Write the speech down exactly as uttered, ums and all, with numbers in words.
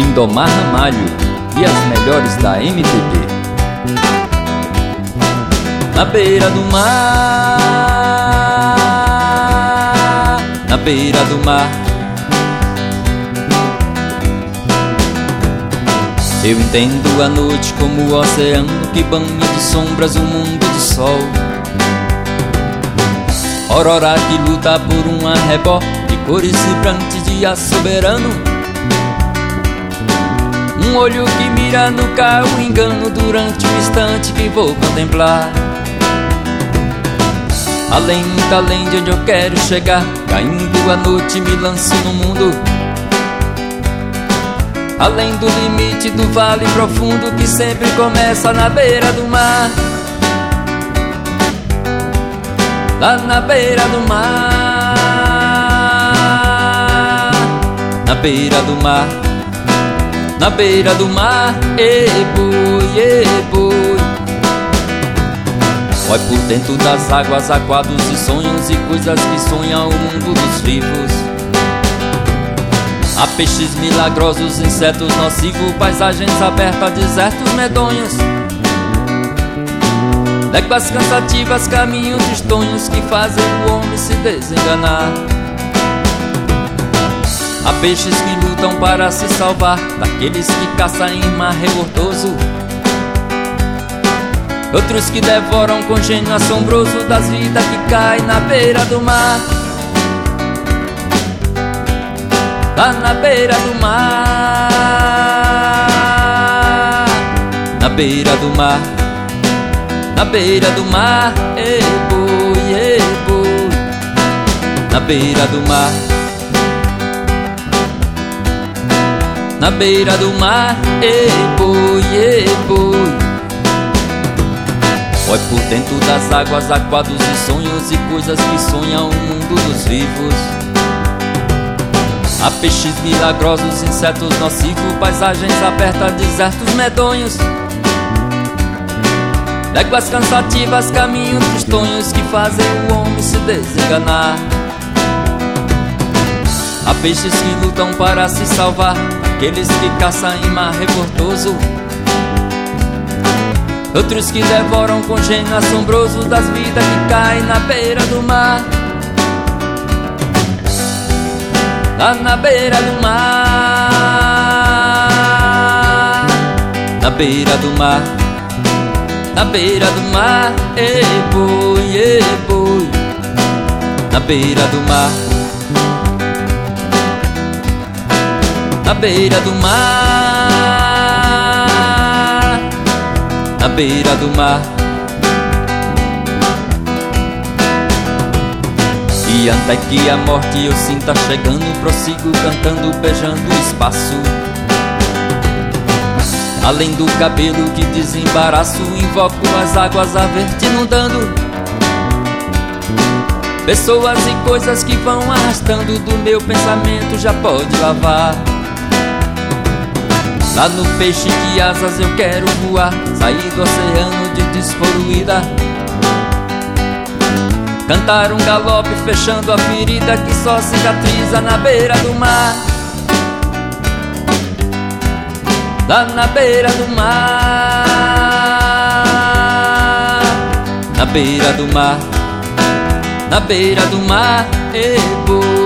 Lindomar Ramalho e as melhores da M P B. Na beira do mar, na beira do mar, eu entendo a noite como o oceano que banha de sombras o mundo de sol. Aurora que luta por um arrebó de cores vibrantes, dia soberano. Um olho que mira no carro, engano durante o instante que vou contemplar. Além, muito além de onde eu quero chegar, caindo a noite me lanço no mundo. Além do limite do vale profundo que sempre começa na beira do mar. Lá na beira do mar, na beira do mar, na beira do mar, e boi, e boi. Vai por dentro das águas há quadros e sonhos e coisas que sonham o mundo dos vivos. Há peixes milagrosos, insetos nocivos, paisagens abertas, desertos medonhos. Léguas cansativas, caminhos tristonhos que fazem o homem se desenganar. Há peixes que lutam para se salvar daqueles que caçam em mar revoltoso. Outros que devoram com gênio assombroso das vidas que caem na beira do mar. Lá na beira do mar, na beira do mar, na beira do mar, e boi, e boi. Na beira do mar, na beira do mar, e boi, e boi. Vai por dentro das águas há quadros e sonhos e coisas que sonham o mundo dos vivos. Há peixes milagrosos, insetos nocivos, paisagens abertas, desertos medonhos. Léguas cansativas, caminhos tristonhos que fazem o homem se desenganar. Há peixes que lutam para se salvar, aqueles que caçam em mar revoltoso. Outros que devoram com gênio assombroso das vidas que caem na beira do mar. Lá na beira do mar, na beira do mar, na beira do mar, e boi, e boi. Na beira do mar, na beira do mar, na beira do mar. E até que a morte eu sinta chegando, prossigo cantando, beijando o espaço. Além do cabelo que desembaraço, invoco as águas a ver te inundando. Pessoas e coisas que vão arrastando do meu pensamento já pode lavar. Lá no peixe de asas eu quero voar, sair do oceano de despoluída. Cantar um galope fechando a ferida que só cicatriza na beira do mar. Lá na beira do mar, na beira do mar, na beira do mar, e boi.